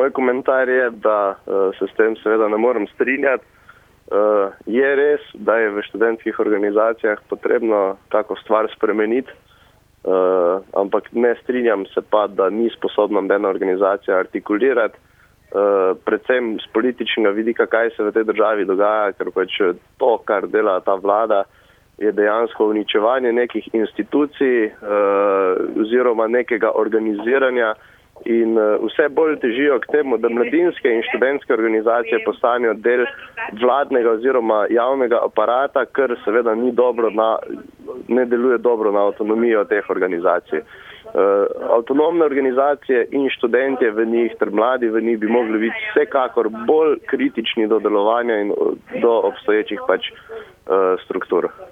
Moj komentar je, da se s tem seveda ne morem strinjati. Je res, da je v študentskih organizacijah potrebno kako stvar spremeniti, ampak ne strinjam se pa, da ni sposobna nobena organizacija artikulirati, predvsem z političnega vidika, kaj se v tej državi dogaja, ker pač to, kar dela ta vlada, je dejansko uničevanje nekih institucij oziroma nekega organiziranja in vse bolj težijo k temu, da mladinske in študentske organizacije postanejo del vladnega oziroma javnega aparata, kar seveda ne deluje dobro na avtonomijo teh organizacij. Avtonomne organizacije in študentje v njih ter mladi v njih bi mogli biti vsekakor bolj kritični do delovanja in do obstoječih struktur.